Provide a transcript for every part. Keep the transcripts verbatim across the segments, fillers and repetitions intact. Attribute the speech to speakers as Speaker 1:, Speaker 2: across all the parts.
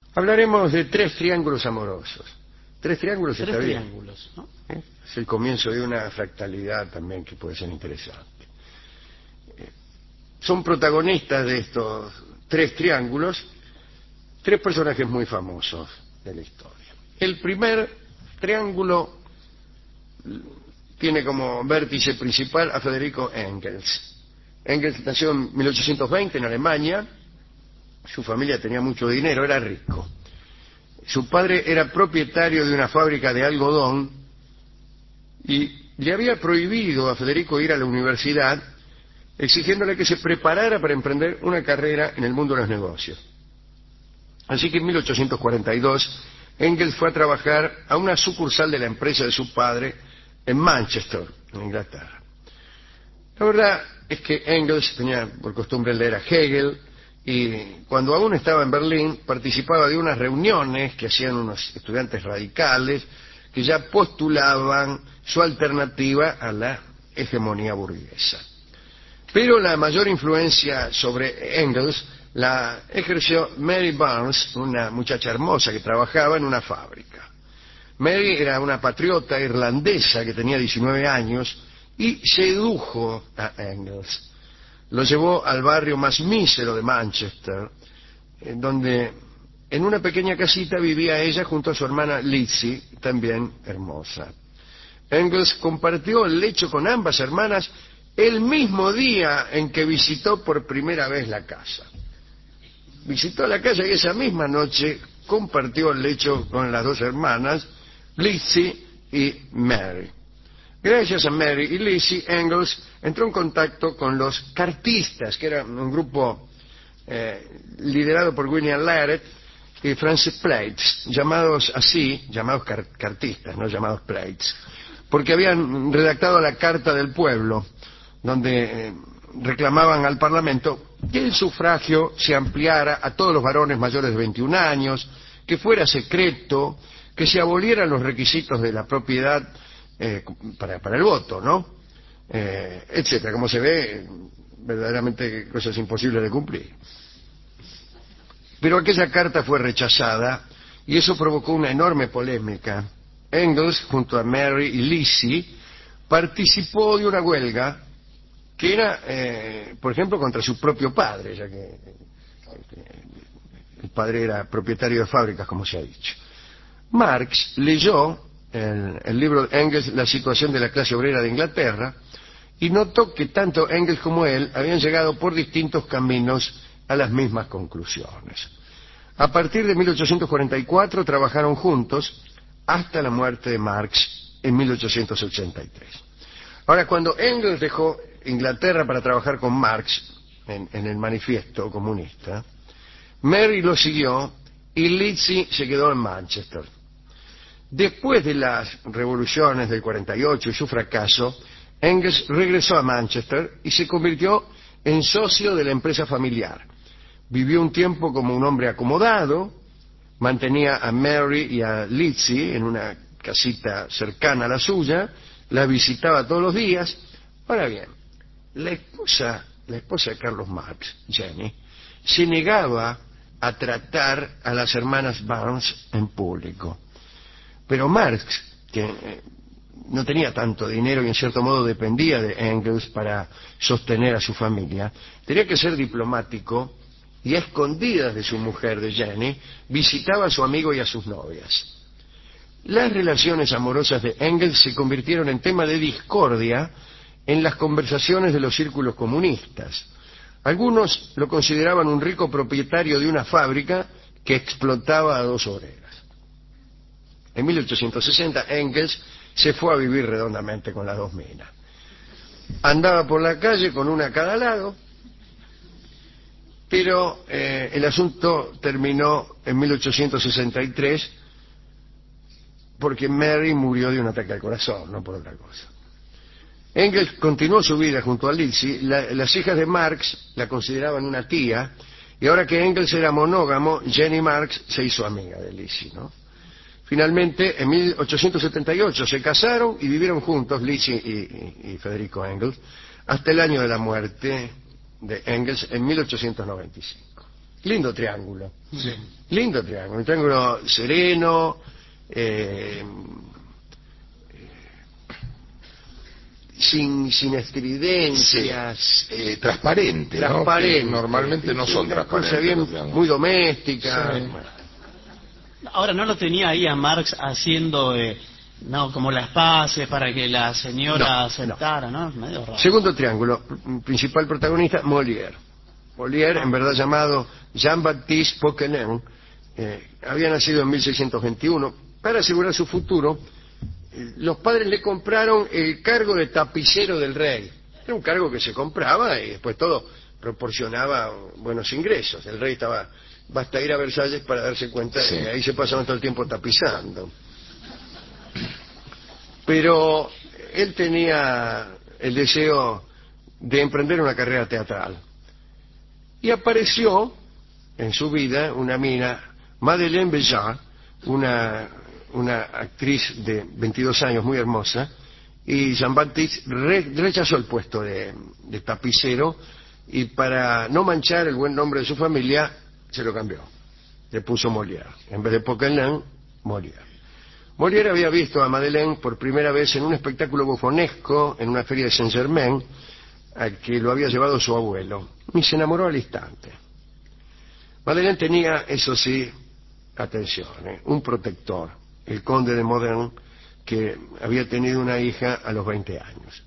Speaker 1: Hablaremos de tres triángulos amorosos. Tres triángulos
Speaker 2: Tres
Speaker 1: está bien.
Speaker 2: triángulos, ¿no?
Speaker 1: ¿Eh? Es el comienzo de una fractalidad también que puede ser interesante. Eh, son protagonistas de estos tres triángulos tres personajes muy famosos de la historia. El primer triángulo tiene como vértice principal a Federico Engels. Engels nació en mil ochocientos veinte en Alemania. Su familia tenía mucho dinero, era rico. Su padre era propietario de una fábrica de algodón y le había prohibido a Federico ir a la universidad, exigiéndole que se preparara para emprender una carrera en el mundo de los negocios. Así que en mil ochocientos cuarenta y dos Engels fue a trabajar a una sucursal de la empresa de su padre en Manchester, en Inglaterra. La verdad es que Engels tenía por costumbre leer a Hegel, y cuando aún estaba en Berlín participaba de unas reuniones que hacían unos estudiantes radicales que ya postulaban su alternativa a la hegemonía burguesa. Pero la mayor influencia sobre Engels la ejerció Mary Barnes, una muchacha hermosa que trabajaba en una fábrica. Mary era una patriota irlandesa que tenía diecinueve años y sedujo a Engels. Lo llevó al barrio más mísero de Manchester, en donde en una pequeña casita vivía ella junto a su hermana Lizzie, también hermosa. Engels compartió el lecho con ambas hermanas el mismo día en que visitó por primera vez la casa. Visitó la casa y esa misma noche compartió el lecho con las dos hermanas, Lizzie y Mary. Gracias a Mary y Lizzie, Engels entró en contacto con los cartistas, que era un grupo eh, liderado por William Laret y Francis Plates, llamados así, llamados car cartistas, no llamados Plates, porque habían redactado la Carta del Pueblo, donde eh, reclamaban al Parlamento que el sufragio se ampliara a todos los varones mayores de veintiún años, que fuera secreto, que se abolieran los requisitos de la propiedad eh, para, para el voto, ¿no? Eh, etcétera. Como se ve, verdaderamente cosas imposibles de cumplir. Pero aquella carta fue rechazada y eso provocó una enorme polémica. Engels, junto a Mary y Lizzie, participó de una huelga que era, eh, por ejemplo, contra su propio padre, ya que el padre era propietario de fábricas, como se ha dicho. Marx leyó el, el libro de Engels, La situación de la clase obrera de Inglaterra, y notó que tanto Engels como él habían llegado por distintos caminos a las mismas conclusiones. A partir de mil ochocientos cuarenta y cuatro trabajaron juntos hasta la muerte de Marx en mil ochocientos ochenta y tres. Ahora, cuando Engels dejó Inglaterra para trabajar con Marx en, en el manifiesto comunista, Mary lo siguió y Lizzie se quedó en Manchester. Después de las revoluciones del cuarenta y ocho y su fracaso, Engels regresó a Manchester y se convirtió en socio de la empresa familiar. Vivió un tiempo como un hombre acomodado, mantenía a Mary y a Lizzie en una casita cercana a la suya, la visitaba todos los días. Ahora bien, la esposa, la esposa de Carlos Marx, Jenny, se negaba a tratar a las hermanas Barnes en público. Pero Marx, que eh, no tenía tanto dinero y en cierto modo dependía de Engels para sostener a su familia, tenía que ser diplomático y a escondidas de su mujer, de Jenny, visitaba a su amigo y a sus novias. Las relaciones amorosas de Engels se convirtieron en tema de discordia en las conversaciones de los círculos comunistas. Algunos lo consideraban un rico propietario de una fábrica que explotaba a dos obreras. En mil ochocientos sesenta, Engels se fue a vivir redondamente con las dos minas. Andaba por la calle con una a cada lado, pero eh, el asunto terminó en mil ochocientos sesenta y tres porque Mary murió de un ataque al corazón, no por otra cosa. Engels continuó su vida junto a Lizzie. La, las hijas de Marx la consideraban una tía, y ahora que Engels era monógamo, Jenny Marx se hizo amiga de Lizzie, ¿no? Finalmente, en mil ochocientos setenta y ocho se casaron y vivieron juntos, Lizzie y, y, y Federico Engels, hasta el año de la muerte de Engels en mil ochocientos noventa y cinco. Lindo triángulo.
Speaker 2: Sí.
Speaker 1: Lindo triángulo. Un triángulo sereno, eh, sin, sin estridencias.
Speaker 2: Sí. Eh, transparente,
Speaker 1: transparente,
Speaker 2: ¿no? Que normalmente no son
Speaker 1: una
Speaker 2: transparentes.
Speaker 1: cosa bien, muy doméstica.
Speaker 2: Sí.
Speaker 3: Ahora, ¿no lo tenía ahí a Marx haciendo, eh, no, como las paces para que la señora
Speaker 1: No,
Speaker 3: aceptara, no? Medio raro.
Speaker 1: Segundo triángulo, principal protagonista, Molière. Molière, en verdad llamado Jean-Baptiste Poquelin, eh, había nacido en mil seiscientos veintiuno. Para asegurar su futuro, eh, los padres le compraron el cargo de tapicero del rey. Era un cargo que se compraba y después todo proporcionaba buenos ingresos. El rey estaba... Basta ir a Versalles para darse cuenta
Speaker 2: Sí.
Speaker 1: de que ahí se pasaban todo el tiempo tapizando. Pero él tenía el deseo de emprender una carrera teatral. Y apareció en su vida una mina, Madeleine Béjart, una, una actriz de veintidós años muy hermosa, y Jean-Baptiste re, rechazó el puesto de, de tapicero, y para no manchar el buen nombre de su familia, se lo cambió. Le puso Molière. En vez de Poquelin, Molière. Molière había visto a Madeleine por primera vez en un espectáculo bufonesco en una feria de Saint-Germain, al que lo había llevado su abuelo, y se enamoró al instante. Madeleine tenía, eso sí, atención, ¿eh? un protector, el conde de Modern, que había tenido una hija a los veinte años.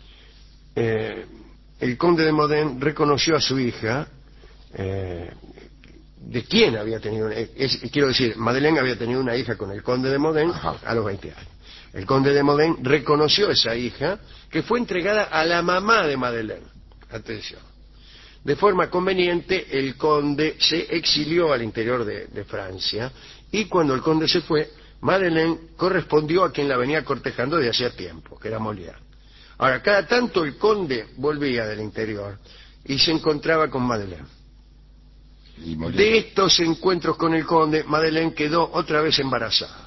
Speaker 1: Eh, el conde de Modern reconoció a su hija, eh, de quién había tenido una, es, quiero decir, Madeleine había tenido una hija con el conde de Modène a los veinte años. El conde de Modène reconoció a esa hija, que fue entregada a la mamá de Madeleine. Atención. De forma conveniente, el conde se exilió al interior de, de Francia, y cuando el conde se fue, Madeleine correspondió a quien la venía cortejando de hacía tiempo, que era Molière. Ahora, cada tanto el conde volvía del interior y se encontraba con Madeleine. De estos encuentros con el conde, Madeleine quedó otra vez embarazada.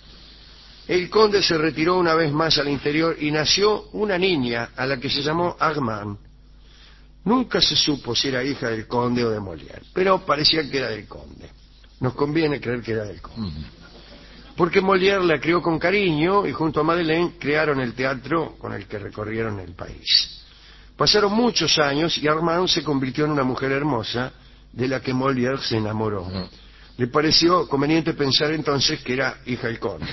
Speaker 1: El conde se retiró una vez más al interior y nació una niña a la que se llamó Armand. Nunca se supo si era hija del conde o de Molière, pero parecía que era del conde. Nos conviene creer que era del conde. Porque Molière la crió con cariño y junto a Madeleine crearon el teatro con el que recorrieron el país. Pasaron muchos años y Armand se convirtió en una mujer hermosa de la que Molière se enamoró. Uh-huh. Le pareció conveniente pensar entonces que era hija del conde.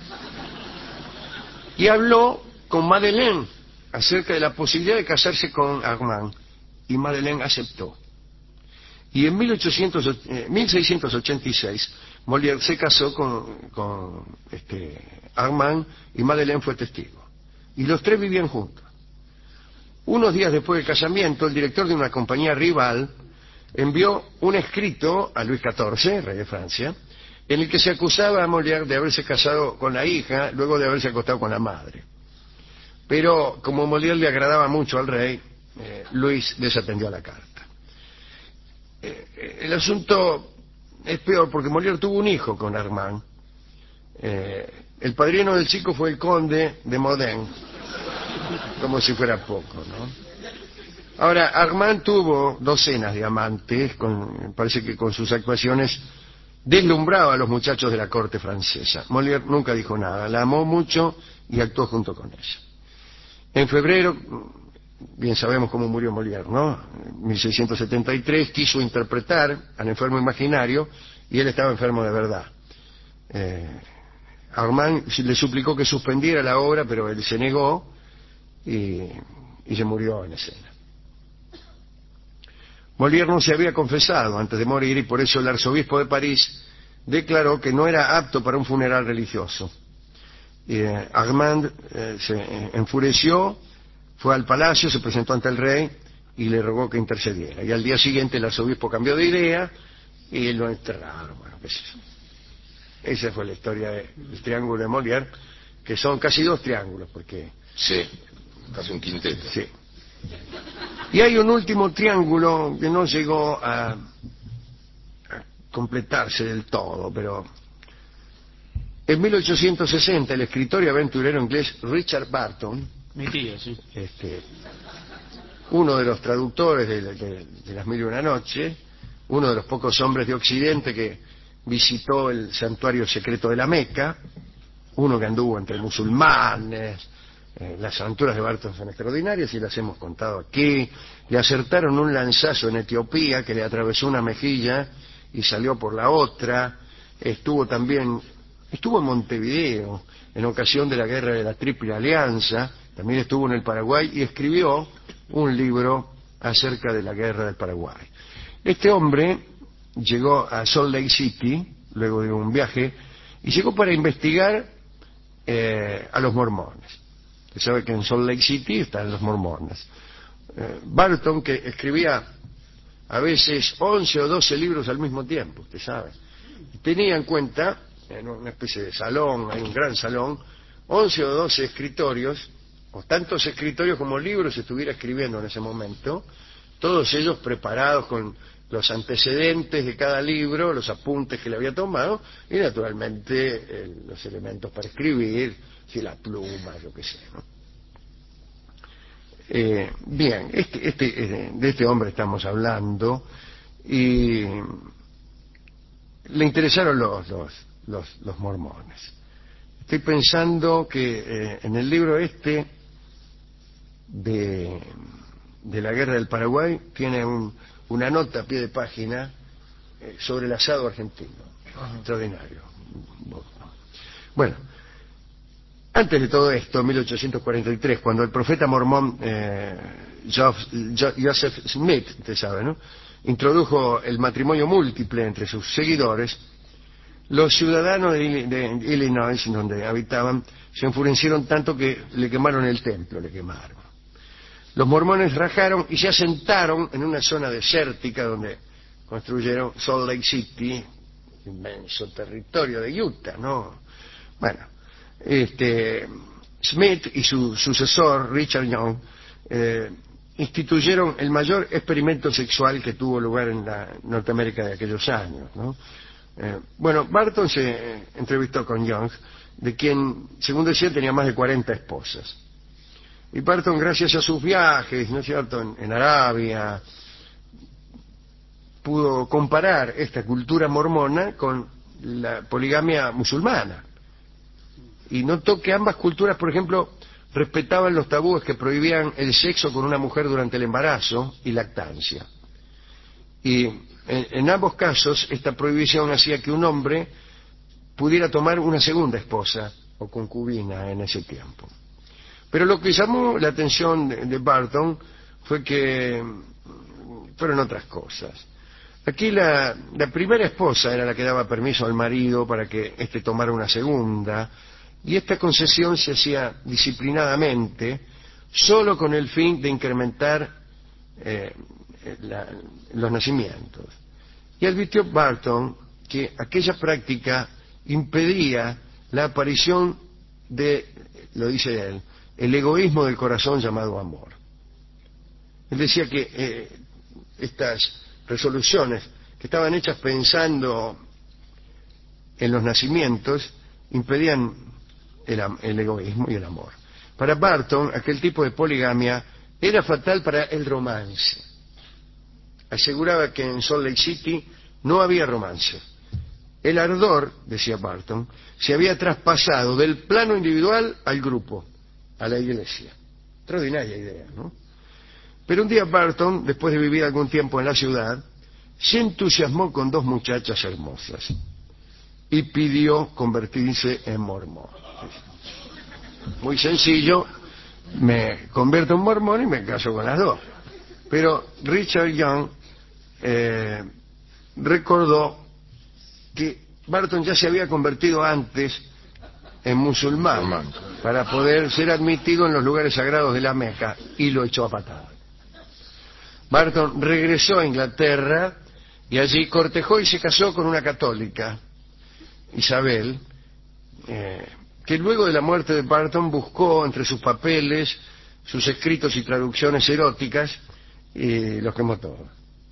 Speaker 1: Y habló con Madeleine acerca de la posibilidad de casarse con Armand, y Madeleine aceptó. Y en mil seiscientos ochenta y seis Molière se casó con, con este, Armand, y Madeleine fue testigo. Y los tres vivían juntos. Unos días después del casamiento, el director de una compañía rival envió un escrito a Luis catorce, rey de Francia, en el que se acusaba a Molière de haberse casado con la hija luego de haberse acostado con la madre. Pero como Molière le agradaba mucho al rey, eh, Luis desatendió la carta. Eh, el asunto es peor porque Molière tuvo un hijo con Armand. Eh, el padrino del chico fue el conde de Modène, como si fuera poco, ¿no? Ahora, Armand tuvo docenas de amantes, con, parece que con sus actuaciones deslumbraba a los muchachos de la corte francesa. Molière nunca dijo nada, la amó mucho y actuó junto con ella. En febrero, bien sabemos cómo murió Molière, ¿no? En mil seiscientos setenta y tres quiso interpretar al enfermo imaginario y él estaba enfermo de verdad. Eh, Armand le suplicó que suspendiera la obra, pero él se negó y, y se murió en escena. Molière no se había confesado antes de morir y por eso el arzobispo de París declaró que no era apto para un funeral religioso. Eh, Armand eh, se enfureció, fue al palacio, se presentó ante el rey y le rogó que intercediera. Y al día siguiente el arzobispo cambió de idea y lo enterraron. Bueno, qué sé yo. Esa fue la historia del triángulo de Molière, que son casi dos triángulos, porque...
Speaker 2: Sí, casi un quinteto.
Speaker 1: Sí. Y hay un último triángulo que no llegó a, a completarse del todo, pero en mil ochocientos sesenta el escritor y aventurero inglés Richard Burton,
Speaker 3: mi tío, sí,
Speaker 1: este, uno de los traductores de, de, de Las Mil y Una Noches, uno de los pocos hombres de Occidente que visitó el santuario secreto de la Meca, uno que anduvo entre musulmanes. Eh, las aventuras de Barton son extraordinarias y las hemos contado aquí. Le acertaron un lanzazo en Etiopía que le atravesó una mejilla y salió por la otra. Estuvo también, estuvo en Montevideo en ocasión de la guerra de la Triple Alianza, también estuvo en el Paraguay y escribió un libro acerca de la guerra del Paraguay. Este hombre llegó a Salt Lake City luego de un viaje y llegó para investigar eh, a los mormones. Usted sabe que en Salt Lake City están los mormones. Eh, Barton, que escribía a veces once o doce libros al mismo tiempo, usted sabe, tenía en cuenta, en una especie de salón, hay un gran salón, once o doce escritorios, o tantos escritorios como libros estuviera escribiendo en ese momento, todos ellos preparados con los antecedentes de cada libro, los apuntes que le había tomado, y naturalmente eh, los elementos para escribir, si la pluma, yo qué sé, ¿no? Eh, bien, este, este, eh, de este hombre estamos hablando, y le interesaron los, los, los, los mormones. Estoy pensando que eh, en el libro este de, de la guerra del Paraguay tiene un, una nota a pie de página eh, sobre el asado argentino. Uh-huh. Extraordinario. Bueno, antes de todo esto, en mil ochocientos cuarenta y tres, cuando el profeta mormón eh, Joseph Smith, usted sabe, ¿no?, introdujo el matrimonio múltiple entre sus seguidores, los ciudadanos de, de Illinois, donde habitaban, se enfurecieron tanto que le quemaron el templo, le quemaron. Los mormones rajaron y se asentaron en una zona desértica donde construyeron Salt Lake City, inmenso territorio de Utah, ¿no? Bueno, este, Smith y su sucesor, Richard Young, eh, instituyeron el mayor experimento sexual que tuvo lugar en la Norteamérica de aquellos años, ¿no? Eh, bueno, Barton se entrevistó con Young, de quien, según decía, tenía más de cuarenta esposas. Y Barton, gracias a sus viajes, ¿no es cierto?, en, en Arabia, pudo comparar esta cultura mormona con la poligamia musulmana. Y notó que ambas culturas, por ejemplo, respetaban los tabúes que prohibían el sexo con una mujer durante el embarazo y lactancia. Y en, en ambos casos, esta prohibición hacía que un hombre pudiera tomar una segunda esposa o concubina en ese tiempo. Pero lo que llamó la atención de, de Barton fue que fueron otras cosas. Aquí la, la primera esposa era la que daba permiso al marido para que éste tomara una segunda, y esta concesión se hacía disciplinadamente, solo con el fin de incrementar eh, la, los nacimientos. Y advirtió Barton que aquella práctica impedía la aparición de, lo dice él, el egoísmo del corazón llamado amor. Él decía que eh, estas resoluciones, que estaban hechas pensando en los nacimientos, impedían el, el egoísmo y el amor. Para Barton, aquel tipo de poligamia era fatal para el romance. Aseguraba que en Salt Lake City no había romance. El ardor, decía Barton, se había traspasado del plano individual al grupo, a la iglesia. Extraordinaria idea, ¿no? Pero un día Barton, después de vivir algún tiempo en la ciudad, se entusiasmó con dos muchachas hermosas y pidió convertirse en mormón. Muy sencillo, me convierto en mormón y me caso con las dos. Pero Richard Young eh, recordó que Barton ya se había convertido antes en musulmán para poder ser admitido en los lugares sagrados de la Meca, y lo echó a patadas. Barton regresó a Inglaterra y allí cortejó y se casó con una católica, Isabel, eh, que luego de la muerte de Barton buscó entre sus papeles, sus escritos y traducciones eróticas, y los quemó todos,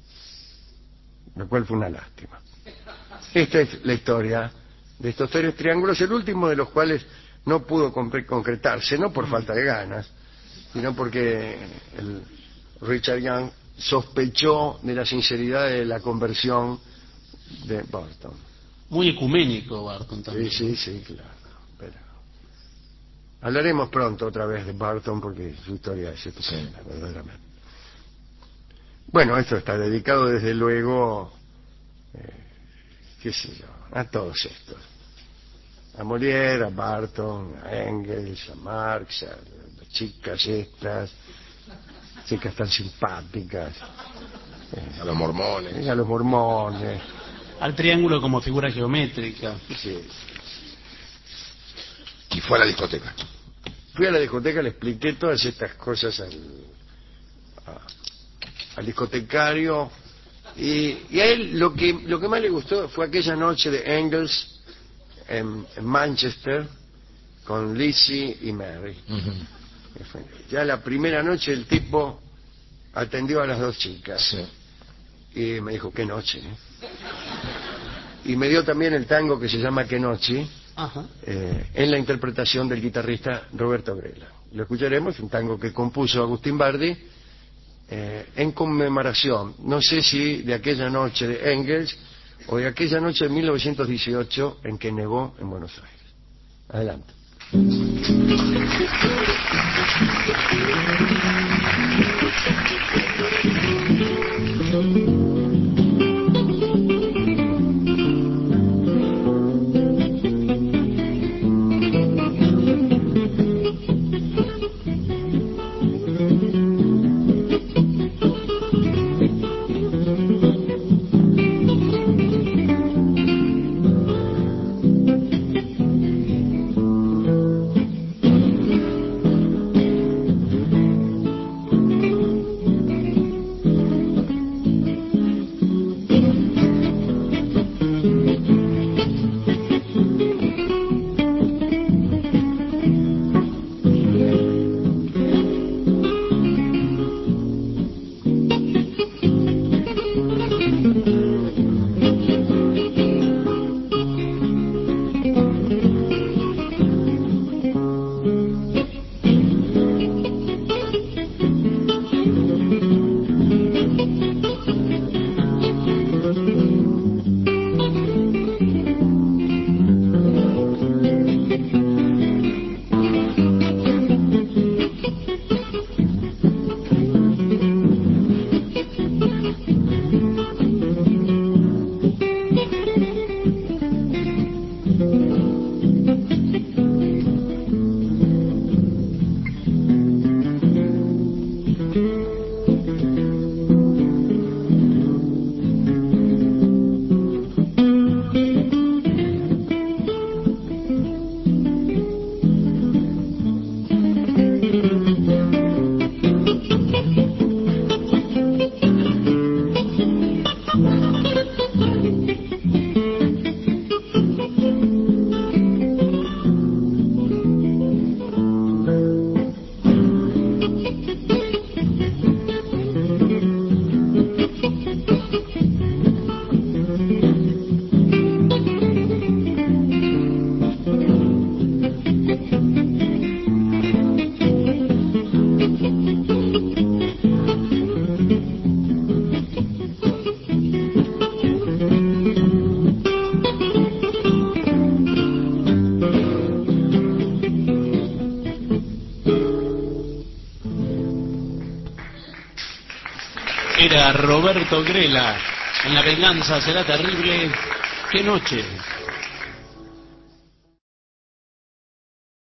Speaker 1: lo cual fue una lástima. Esta es la historia de estos tres triángulos, el último de los cuales no pudo concretarse, no por falta de ganas, sino porque el Richard Young sospechó de la sinceridad de la conversión de Barton.
Speaker 3: Muy ecuménico Barton también.
Speaker 1: Sí, sí, sí, claro. Pero hablaremos pronto otra vez de Barton porque su historia es estupenda, sí, verdaderamente. Bueno, esto está dedicado desde luego, eh, qué sé yo, a todos estos. A Molière, a Barton, a Engels, a Marx, a las chicas estas, chicas tan simpáticas.
Speaker 2: A los mormones.
Speaker 1: A los mormones.
Speaker 3: Al triángulo como figura geométrica.
Speaker 1: Sí.
Speaker 2: Y fue a la discoteca.
Speaker 1: Fui a la discoteca, le expliqué todas estas cosas al, a, al discotecario y, y a él lo que lo que más le gustó fue aquella noche de Engels en, en Manchester con Lizzie y Mary. Uh-huh. Ya la primera noche el tipo atendió a las dos chicas, sí, y me dijo, qué noche, ¿eh? Y me dio también el tango que se llama Qué noche, eh, en la interpretación del guitarrista Roberto Grela. Lo escucharemos, un tango que compuso Agustín Bardi eh, en conmemoración, no sé si de aquella noche de Engels o de aquella noche de mil novecientos dieciocho en que nevó en Buenos Aires. Adelante.
Speaker 3: Era Roberto Grela en La venganza será terrible. ¡Qué noche!